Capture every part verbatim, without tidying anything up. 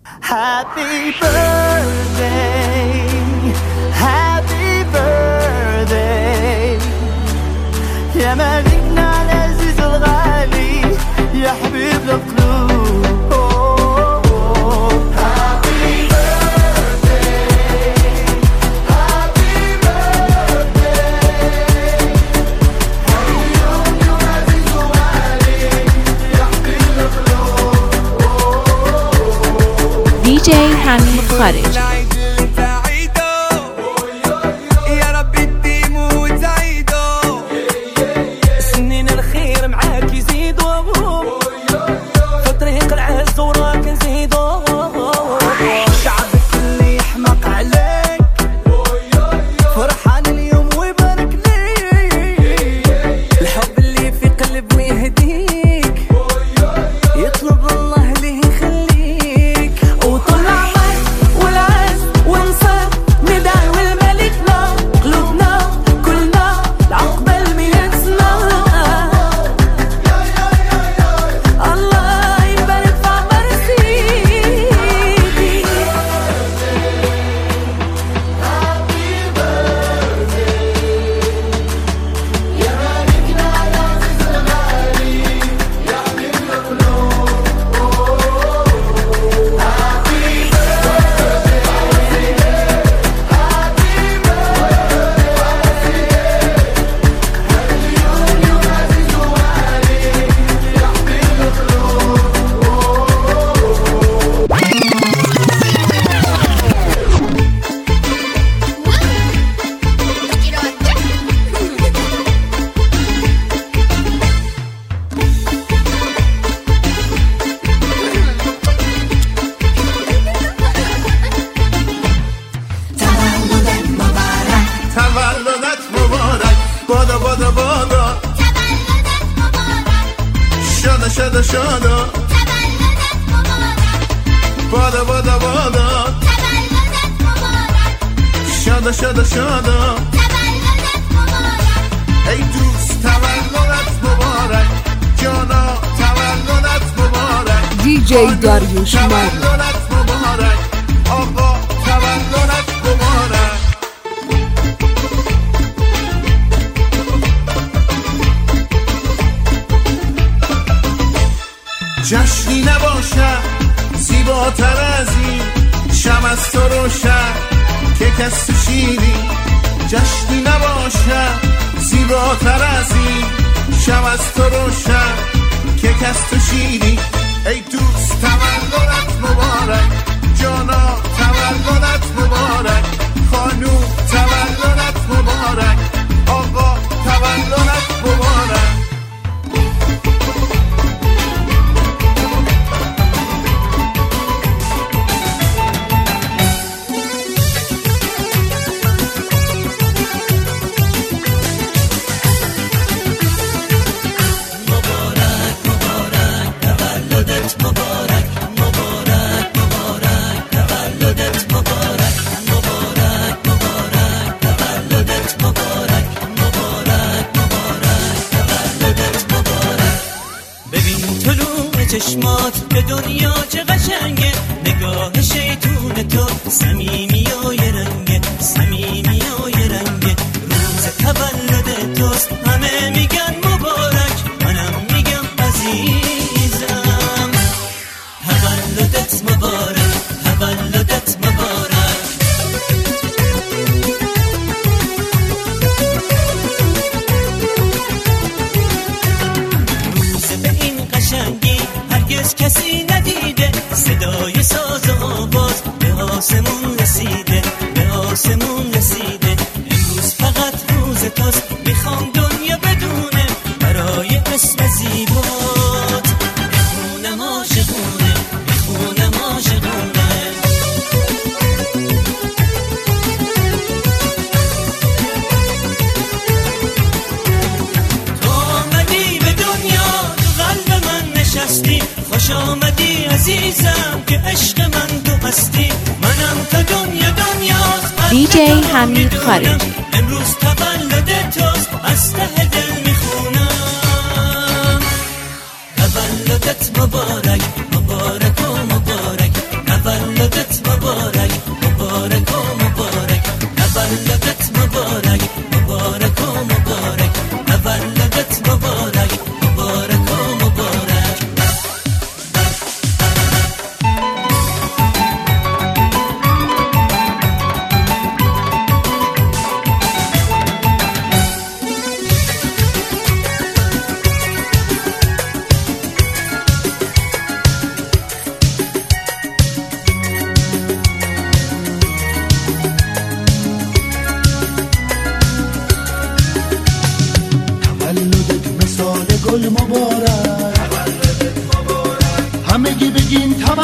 Happy birthday, happy birthday يا مالكنا العزيز الغالي يا حبيب القلوب. Happy birthday, happy birthday اليوم يوم عزيز وغالي يا حبيب القلوب. دي جي حميد خارج. شادا شادا تولدت مبارک بادا بادا بادا تولدت مبارک شادا شادا شادا تولدت مبارک ای دوست تولدت مبارک جانا تولدت مبارک دی جی داریوش تولدت مبارک آقا تولدت مبارک جشنی نباشد زیباتر از این شم از تو روشن که کس تو شیری جشنی نباشد زیباتر از این شم از تو روشن که کس تو شیری ای دوست تولدت مبارک جانا تولدت مبارک خانوم تولدت مبارک آقا تولدت مبارک چشمات به دنیا چه قشنگه نگاه شیطون تو صمیمی و یه رنگه صمیمی و یه رنگه روز تولد توست همه میگن مبارک منم میگم عزیزم تولدت مبارک تولدت مبارک روز به این قشنگی هرگز کسی ندیده صدای ساز و آواز به آسمون رسیده به آسمون رسیده امروز فقط روز توست میخوام دنیا بدونه برای اسم زیبات بخونم عاشقونه بخونم عاشقونه تو آمدی به دنیا تو قلب من نشستی خوش آمدی عزیزم که عشق من تو هستی منم تا دنیا دنیاست دی جی حمید خارج امروز تولد توست از ته دل میخونم تولدت مبارک مبارک و مبارک تولد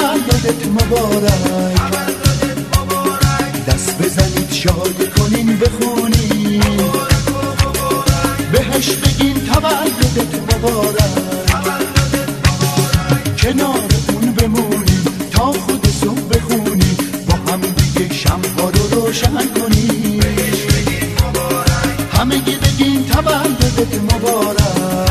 تولدت مبارک، دست بزنید شاد کنین بخونین، بهش بگین تولدت مبارک، کنار اون بمونین تا خود صبح بخونین، با هم دیگه شمع‌ها رو روشن کنین، همگی بگین تولدت مبارک.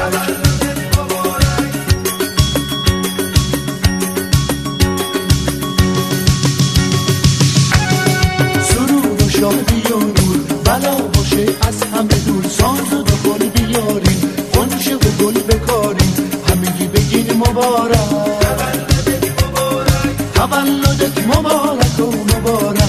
سرور و شادی و نور بلا باشه از همه دور، ساز و گل بیارین، غنچه و گل بکارین، همگی بگین مبارک، تولدت مبارک و مبارک.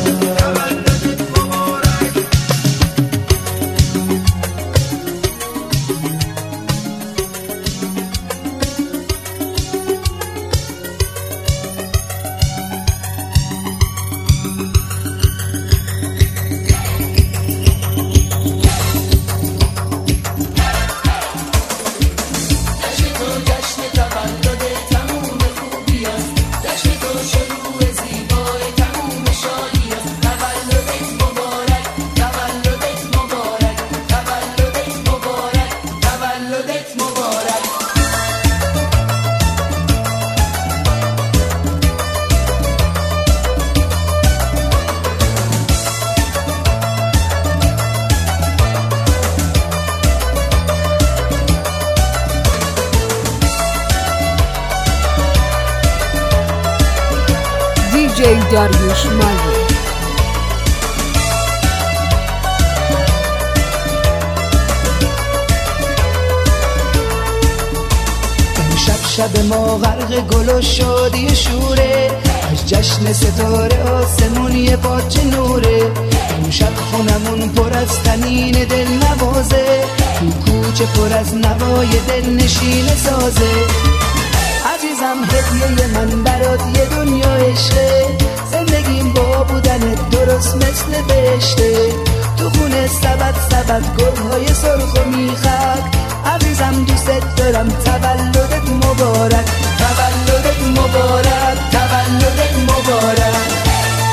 دی جی داریوش مالی. امشب شب ما غرق گل و شادی شوره، از جشن ستاره آسمون یه پاچه نوره، امشب خونمون پر از تنین دل نوازه، تو کوچه پر از نوای دل نشین سازه. عزیزم هدیه من برات یه دنیا عشقه، زندگیم با بودنت درست مثل بهشته، تو خونه سبد سبد گلهای سرخ و میخک، عزیزم دوست دارم تولدت مبارک، تولدت مبارک، تولدت مبارک.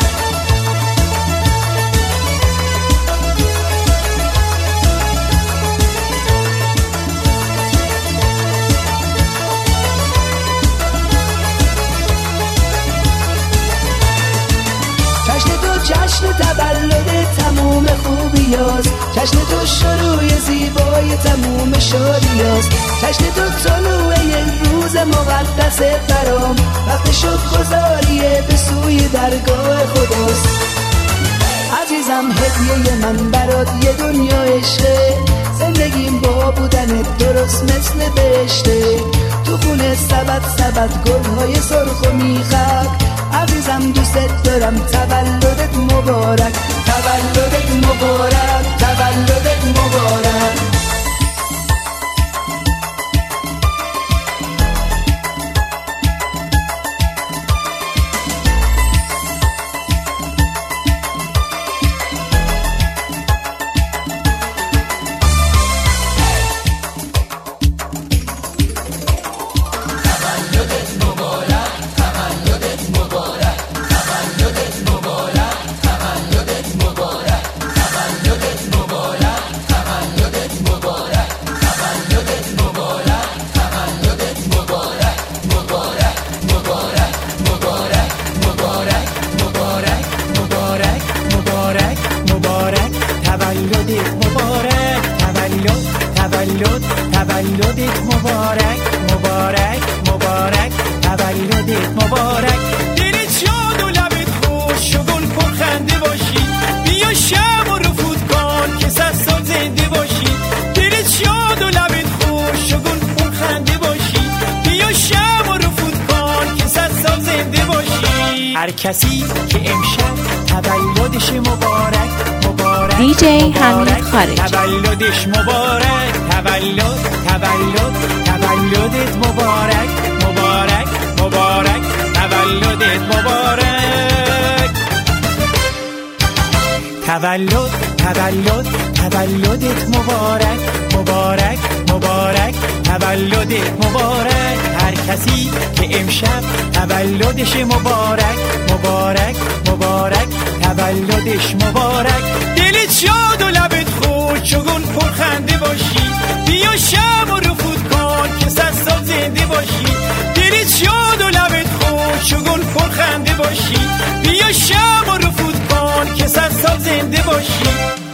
جشن تولد تموم خوبیاست، جشن تو شروع زیبای تموم شادیاست، جشن تو طلوع یک روز مقدس برام، وقت شد گذاریه به سوی درگاه خداست. عزیزم هدیه من برات یه دنیا عشقه، زندگیم با بودنت درست مثل بهشته، تو خونه سبد سبد گلهای سرخ و میخک، عزیزم دوست دارم تولدت مبارک، تولدت مبارک، تولدت مبارک. تولدت مبارک، مبارک، مبارک، تولدت مبارک. دلت شاد و لبت خوش و گل پرخنده باشی، بیا شب و رفود کن که صد سال زنده باشی. دلت شاد و لبت خوش و گل پرخنده باشی، بیا شب و رفود کن که صد سال زنده باشی. هر کسی که امشب تولدش مبارک، مبارک، دی جی حمید خارجی. تولدش مبارک، تولد، تولد، تولدت مبارک، مبارک، مبارک، تولدت مبارک. تولد، تولد، تولدت مبارک، مبارک، مبارک تولدت مبارک. هر کسی که امشب تولدش مبارک مبارک مبارک تولدش مبارک. دلت شاد و لبت خود چگون پرخنده باشی، بیا شب و رفود کن که صد سال زنده باشی. دلت شاد و لبت خود چگون پرخنده باشی، بیا شب و رفود کن که صد سال زنده باشی.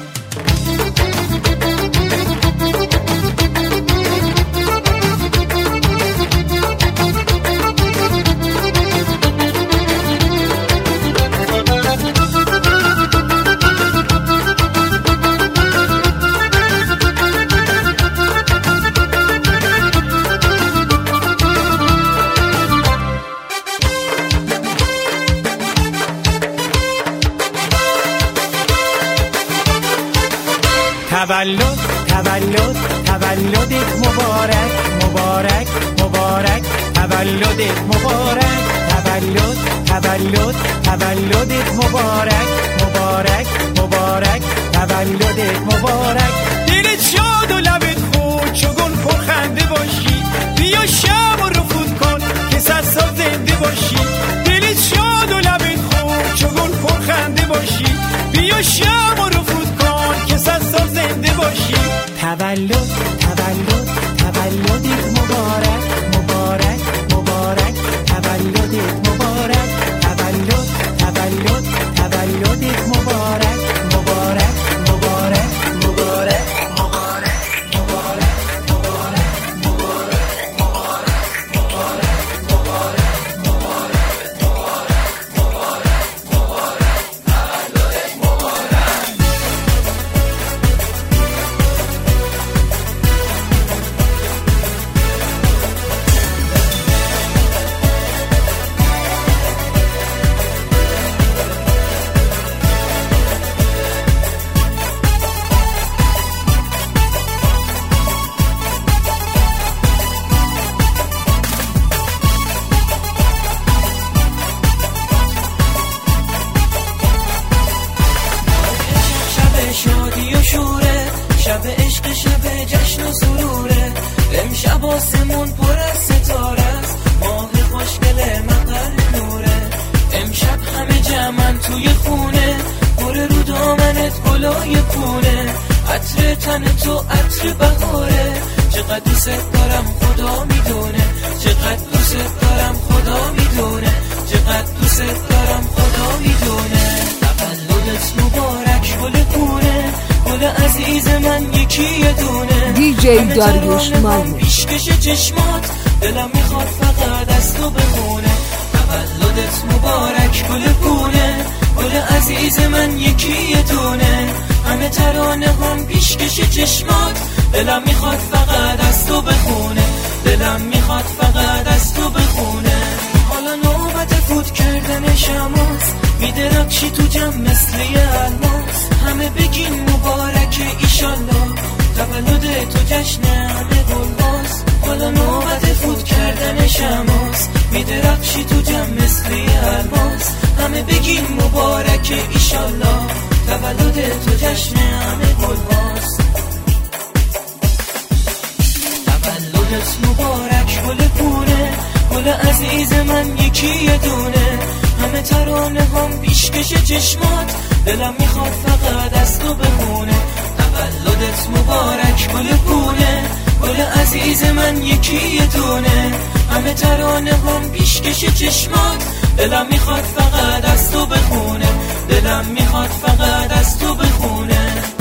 تولد تولد تولدت مبارک مبارک مبارک تولدت مبارک. تولد تولد تولدت مبارک مبارک مبارک تولدت مبارک. دلت شاد و لبت خود چگون پرخنده باشی، بیا شب و رفود کن که صد سال زنده باشی. دلت شاد و لبت خود چگون پرخنده باشی، بیا شب و رفود کن که صد سال زنده باشی. تولد تولد تولدت مبارک مبارک مبارک تولدت مبارک. تولد تولد تولدت مبارک مبارک مبارک مبارک شادی و شوره، شب عشق شب جشن و سروره. امشب آسمون پر از ستاره است، ماه خوشگل مقر نوره. امشب همه جمعن توی خونه، پر رو دامنت گلای پونه. عطر تن تو عطر بهاره، چقدر دوست دارم خدا میدونه. چقدر دوست دارم خدا میدونه. چقدر دوست دارم خدا میدونه. تولدت مبارک گل پونه، گل عزیز من یکی یه دونه. دی جی داریوش مالی پیشکش چشمات، دلم میخواد فقط از تو بخونه. تولدت مبارک گل پونه، گل عزیز من یکی یه دونه. همه ترانه هم پیشکش چشمات، دلم میخواد فقط از تو بخونه. دلم میخواد فقط از تو بخونه. حالا نوبت فوت کردن شماست، میدرخشی تو جمع مثل یه الماس. همه بگین مبارک ایشالله، تولد تو جشن همه گلباز. حالا نوبت فوت کردن شماست، میدرخشی تو جمع مثل یه الماس. همه بگین مبارک ایشالله، تولد تو جشن همه گلباز. تولدت مبارک گل پونه، گل عزیز من یکی یه دونه. همه ترانه هم پیشکش چشمات، دلم میخواد فقط از تو بخونه. تولدت مبارک گل پونه، گل عزیز من یکی یه دونه. همه ترانه هم پیشکش چشمات، دلم میخواد فقط از تو بخونه. دلم میخواد فقط از تو بخونه.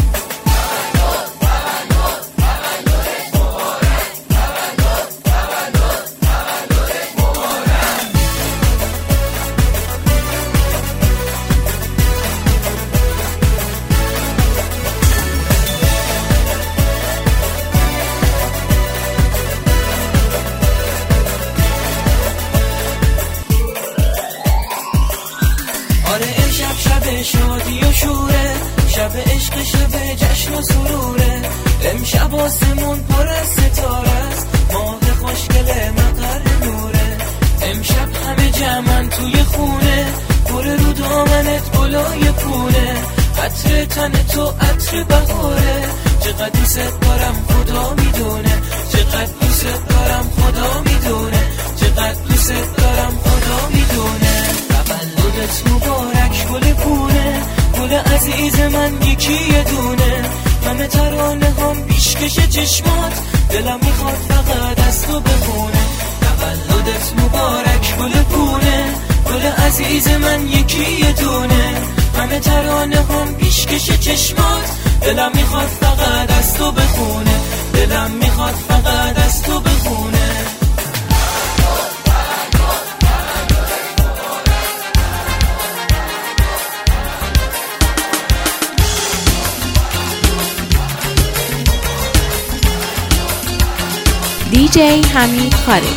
شادی و شوره، شب عشق شب جشن و سروره. امشب آسمون پر از ستاره است، ماه خوشگل مقر نوره. امشب همه جمعن توی خونه، پر رو دامنت گلای پونه. عطر تن تو عطر بهاره، چقدر دوست دارم خدا میدونه، چقدر دوست دارم خدا میدونه، چقدر دوست دارم خدا میدونه. تولدت مبارک گل پونه، گل عزیز من یکی یه دونه. همه ترانه هم پیشکش چشمات، دلم میخواد فقط از تو بخونه. تولدت مبارک گل پونه، گل عزیز من یکی یه دونه. همه ترانه هم پیشکش چشمات، دلم میخواد فقط از تو بخونه، دلم میخواد فقط از تو بخونه. دی جی حمید خارجی.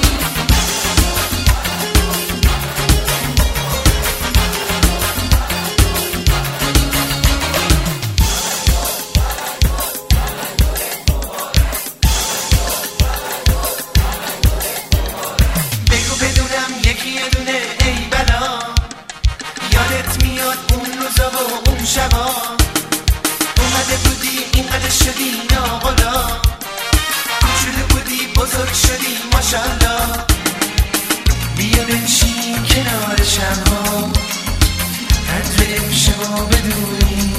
بگو بدونم یکی یه دونه ای بلا، یادت میاد اون روزا و اون شبا، اومده بودی اینقدر شدی ناقلا، کوچولو بودی بزرگ شدی ماشالله. بیا بنشین کنار شمها، قدر امشبا بدونی،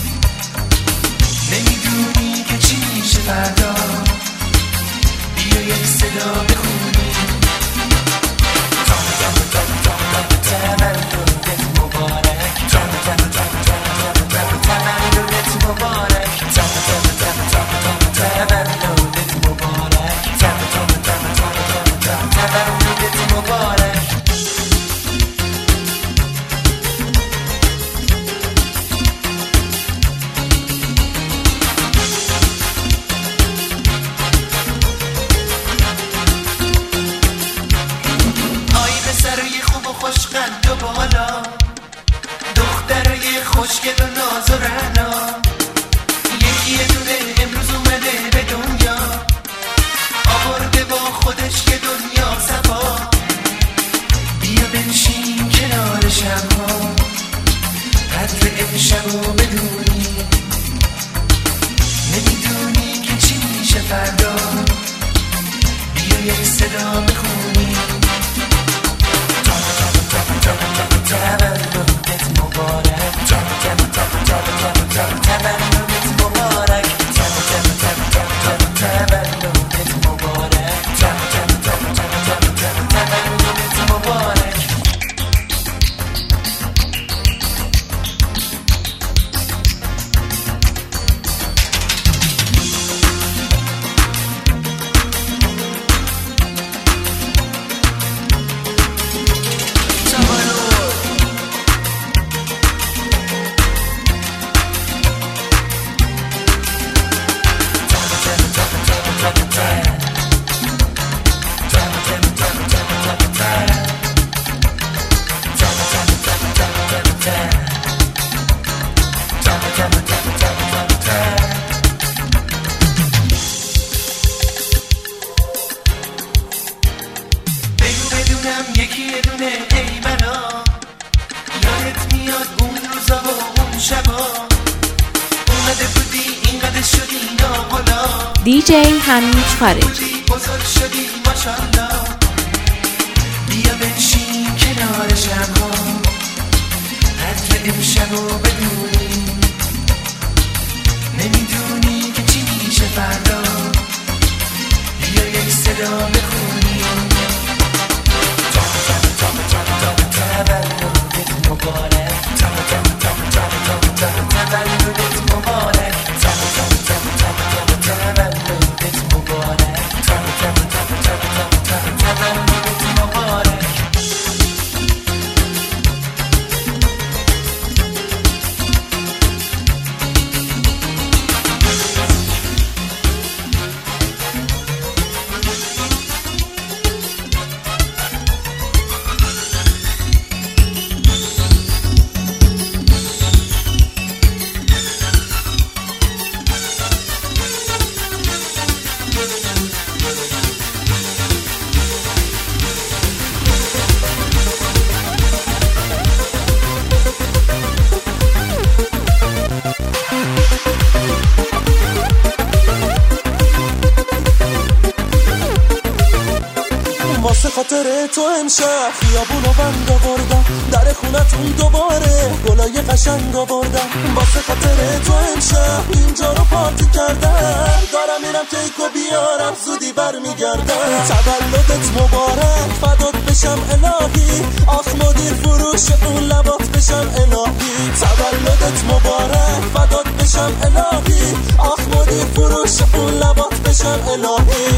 نمیدونی که چی میشه فردا. بیا یک صدا بخونی، تولدت مبارک، تولدت مبارک، خوشگل و ناز و رعنا، یکی یه دونه امروز اومده به دنیا، آورده با خودش که دنیا صفا. بیا بنشین کنار شمها، قدر امشبو بدونی، نمیدونی که چی میشه فردا. بیا یک صدا بخونی، تولدت مبارک، تولدت مبارک، تولدت مبارک، تولدت مبارک. یکی یه دونه ای بلا، یادت میاد اون روزا و اون شبا، اومده بودی اینقدر شدی ناقلا. دی جی حمید خارجی. بزرگ شدی ماشالله. بیا بنشین کنار شمها، قدر امشبو بدونی، نمیدونی که چی میشه فردا. بیا یک صدا بخونی، تولدت مبارک، تولدت مبارک، تولدت مبارک، تولدت مبارک. خاطر تو امشب خیابونو بند آوردم، در خونتون دوباره گلای قشنگ آوردم. واسه خاطر تو امشب اینجا رو پارتی کردم، دارم میرم کیکو بیارم زودی برمیگردم. تولدت مبارک فدات بشم الهی، آخ مدیر فروش اون لبات بشم الهی. تولدت مبارک فدات بشم الهی، آخ مدیر فروش اون لبات بشم الهی.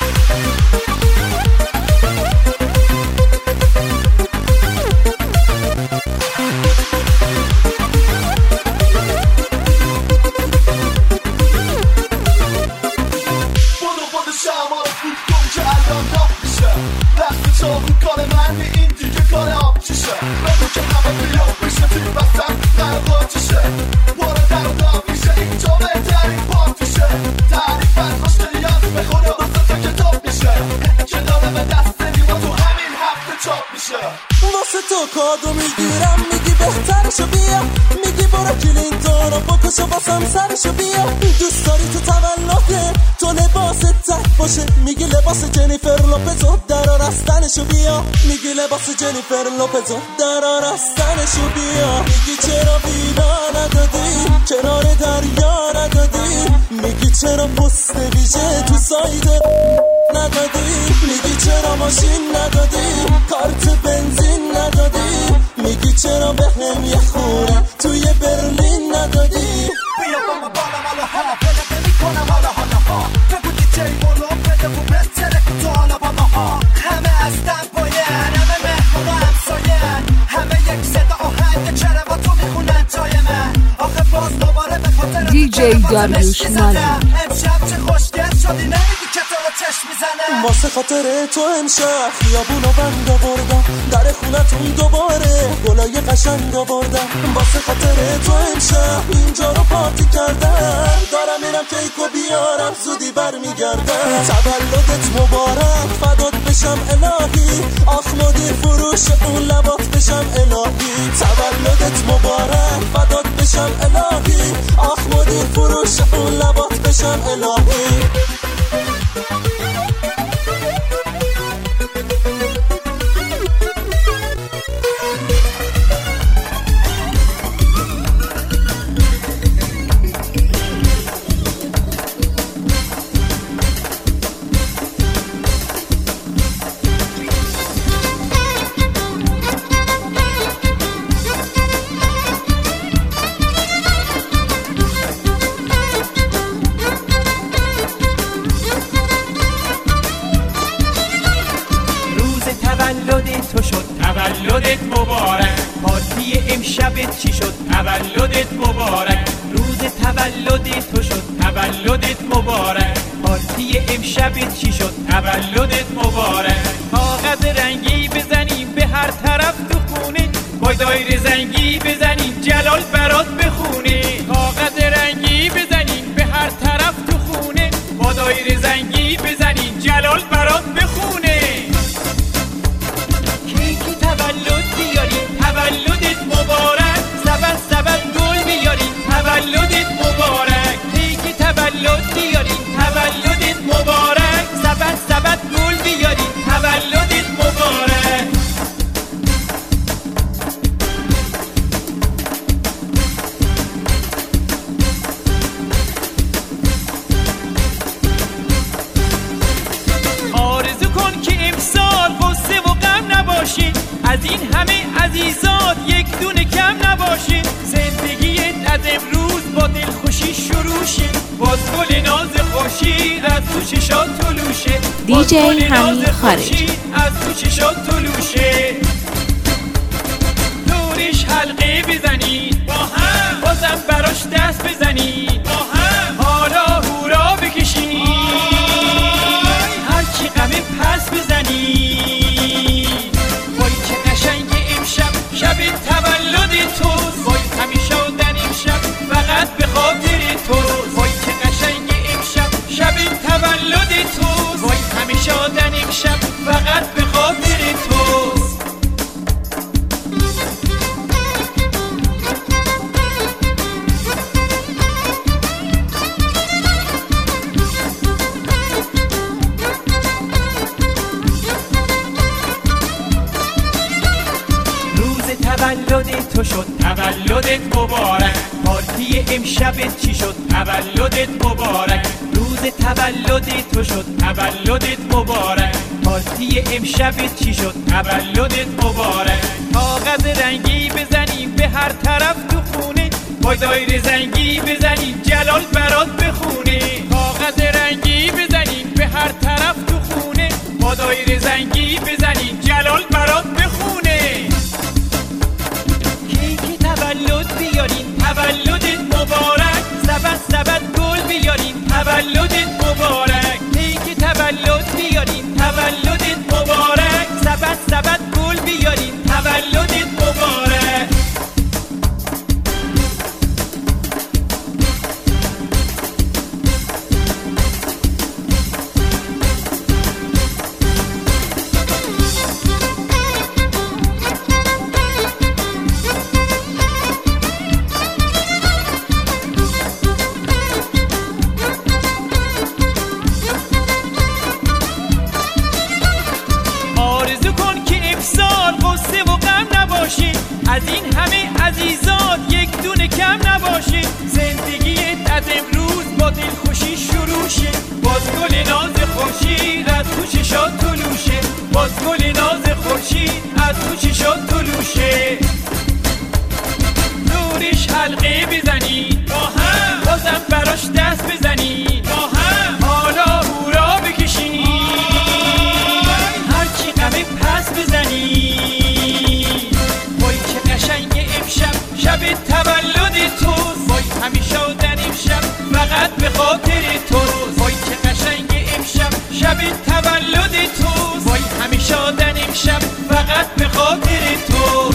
واسه تو کادو میگیرم، میگی بهترشو بیا، میگی برو کلینتون رو بکش و واسم سرشو بیا. دوست داری تو تولده تو لباست تک باشه، میگی لباس جنیفر لوپزو در آرستنشو بیا، میگی لباس جنیفر لوپزو در آرستنشو بیا. میگی چرا ویلا ندادی، کنار دریا ندادی، میگی چرا پست ویژه تو سایت ندادی، میگی چرا ماشین ندادی، کارت بنزین ندادی، میگی چرا به هم یه خونه توی برلین ندادی. بیا با ما بالا مالا ها، بلده میکنم حالا حالا ها، بگو دیجی مولو بده و بهتره تو حالا بالا ها. همه از دنباین، همه مهمون و همساین، همه یک صدا آهنگ چرا با تو میخونن جای من. آخه باز دوباره به خاطر دیجی داریوش مالی امشب چه خوشگل شدی، نمیگی که تو رو چشم میزنه. واسه خاطر تو امشب خیابونو بند آوردم، در خونتون دوباره گلای قشنگ آوردم. واسه خاطر تو امشب اینجا رو پارتی کردم، دارم میرم کیکو بیارم زودی برمیگردم. تولدت مبارک فدات بشم الهی، آخ مدیر فروش اون لبات بشم الهی. تولدت مبارک فدات بشم الهی، آخ مدیر فروش اون لبات بشم الهی. تو شد تولدت مبارک، پارتی امشبت چی شد تولدت مبارک. روز تولد تو شد تولدت مبارک، پارتی امشبت چی شد تولدت مبارک. کاغذ رنگی بزنیم به هر طرف تو خونه، با دایره زنگی بزنیم جلال برات بخونه. کاغذ رنگی بزنیم به هر طرف تو خونه، با دایره زنگی بزنیم جلال برات بخونه. تولد بیاریم تولدت مبارک، سبد سبد گل بیاریم تولدت مبارک. پیک تولد بیاریم تولدت مبارک، سبد سبد گل بیاریم تولدت مبارک. آرزو کن که امسال غصه و غم نباشی، از این همه عزیزات یک دونه کم نباشه. زندگیت از امروز با دلخوشی شروع شه، باز گل ناز خوشی از تو چشات طلوشه. دیجی حمید خارجی از تو چشات طلوشه. دورش حلقه بزنید با هم، بازم براش دست بزنید با هم، حالا هورا بکشید، هر کی غمه پس بزنید. وای چه قشنگ امشب شب تولد توست، وای همیشه آدن امشب فقط به خاطر توست. وای چه قشنگ امشب شب تولد توست، وای همیشه آدن امشب فقط به خاطر توست. تولد تو شد تولدت مبارک پارتی امشبت چی شد تولدت مبارک روز تولد تو شد تولدت مبارک پارتی امشبت چی شد تولدت مبارک کاغذ رنگی بزنیم به هر طرف تو خونه با دایره زنگی بزنیم جلال برات بخونه کاغذ رنگی بزنیم به هر طرف تو خونه با دایره زنگی بزنیم جلال برات بخونه کیک تولد بیاریم تولدت مبارک سبد سبد گل بیاریم تولدت مبارک کیک تولد بیاریم تولدت مبارک سبد سبد گل بیاریم تولدت مبارک از این همه عزیزان یک دونه کم نباشه زندگیت از امروز با دلخوشی شروع شه باز گل ناز خورشید از تو چشات طلوشه باز گل ناز خورشید از تو چشات طلوشه نورش حلقه بزنید با هم بازم براش دست بزنید با هم حالا هورا بکشید هرچی غمه پس بزنید شب تولد توست وای همیشه در امشب فقط به خاطر توست وای چه قشنگ امشب شب تولد توست وای همیشه در امشب فقط به خاطر توست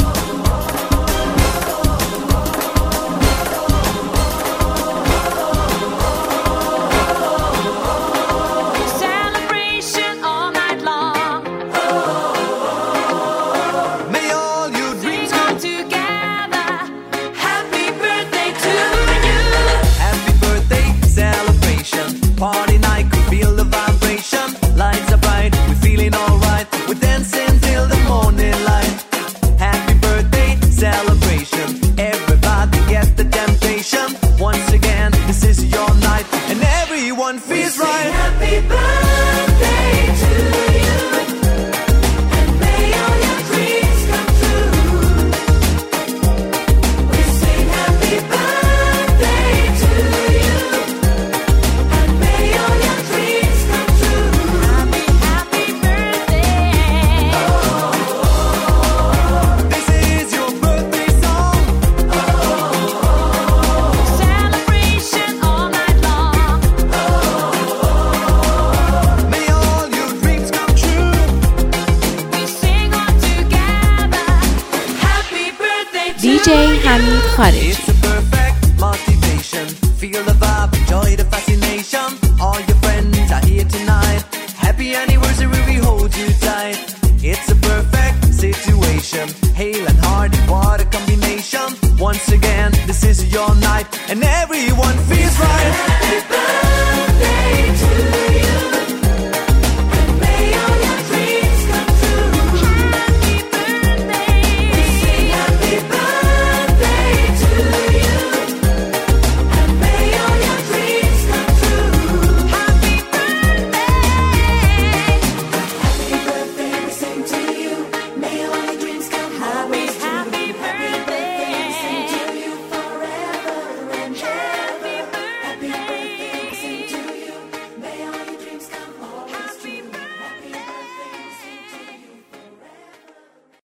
دی جی حمید خارجی It's a perfect motivation. Feel the vibe, enjoy the fascination. All your friends are here tonight. Happy anniversary, we hold you tight. It's a perfect situation. Hale and hard, what a combination. Once again, this is your night.